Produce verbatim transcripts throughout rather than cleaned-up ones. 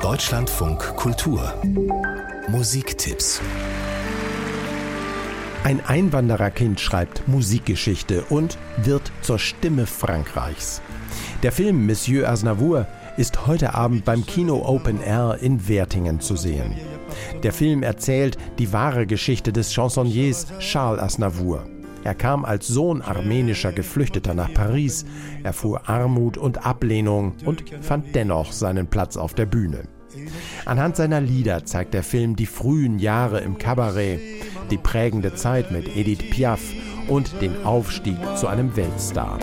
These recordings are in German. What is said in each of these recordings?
Deutschlandfunk Kultur Musiktipps. Ein Einwandererkind schreibt Musikgeschichte und wird zur Stimme Frankreichs. Der Film Monsieur Aznavour ist heute Abend beim Kino Open Air in Wertingen zu sehen. Der Film erzählt die wahre Geschichte des Chansonniers Charles Aznavour. Er kam als Sohn armenischer Geflüchteter nach Paris, erfuhr Armut und Ablehnung und fand dennoch seinen Platz auf der Bühne. Anhand seiner Lieder zeigt der Film die frühen Jahre im Kabarett, die prägende Zeit mit Edith Piaf und den Aufstieg zu einem Weltstar.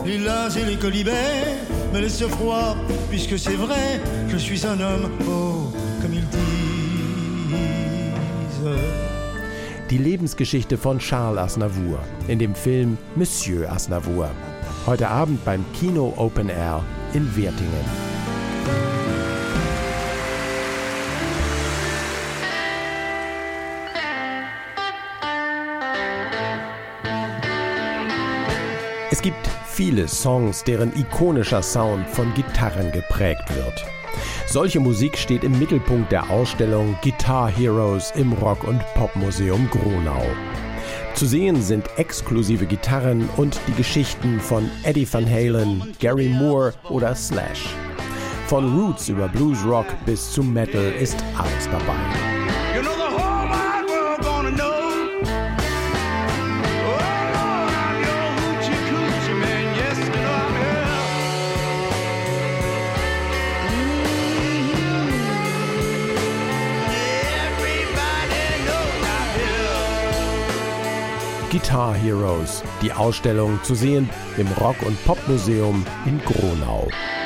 Die Lebensgeschichte von Charles Aznavour in dem Film Monsieur Aznavour. Heute Abend beim Kino Open Air in Wertingen. Es gibt viele Songs, deren ikonischer Sound von Gitarren geprägt wird. Solche Musik steht im Mittelpunkt der Ausstellung Guitar Heroes im Rock- und Popmuseum Gronau. Zu sehen sind exklusive Gitarren und die Geschichten von Eddie Van Halen, Gary Moore oder Slash. Von Roots über Blues Rock bis zu Metal ist alles dabei. You know the whole wide world gonna know. Guitar Heroes, die Ausstellung zu sehen im Rock- und Popmuseum in Gronau.